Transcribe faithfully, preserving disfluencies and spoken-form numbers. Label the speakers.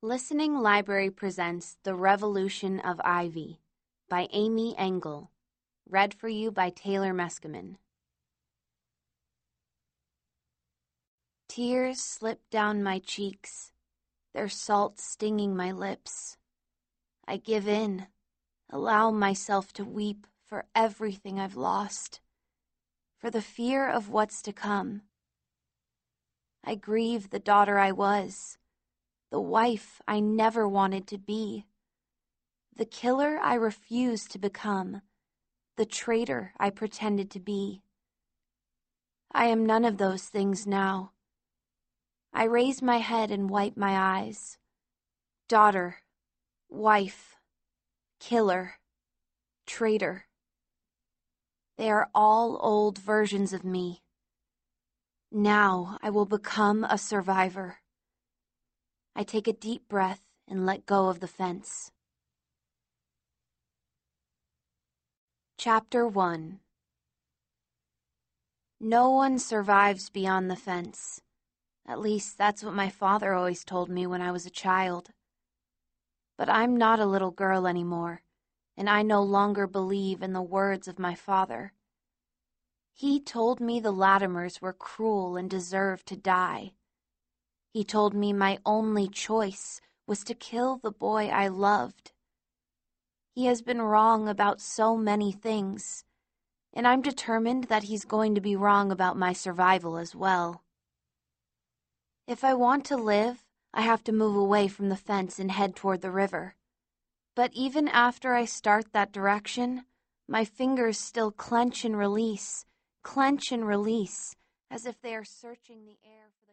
Speaker 1: Listening Library presents The Revolution of Ivy by Amy Engel, read for you by Taylor Meskimen. Tears slip down my cheeks, their salt stinging my lips. I give in, allow myself to weep for everything I've lost, for the fear of what's to come. I grieve the daughter I was, the wife I never wanted to be, the killer I refused to become, the traitor I pretended to be. I am none of those things now. I raise my head and wipe my eyes. Daughter, wife, killer, traitor. They are all old versions of me. Now I will become a survivor. I take a deep breath and let go of the fence. Chapter one. No one survives beyond the fence. At least that's what my father always told me when I was a child. But I'm not a little girl anymore, and I no longer believe in the words of my father. He told me the Latimers were cruel and deserved to die. He told me my only choice was to kill the boy I loved. He has been wrong about so many things, and I'm determined that he's going to be wrong about my survival as well. If I want to live, I have to move away from the fence and head toward the river. But even after I start that direction, my fingers still clench and release, clench and release, as if they are searching the air for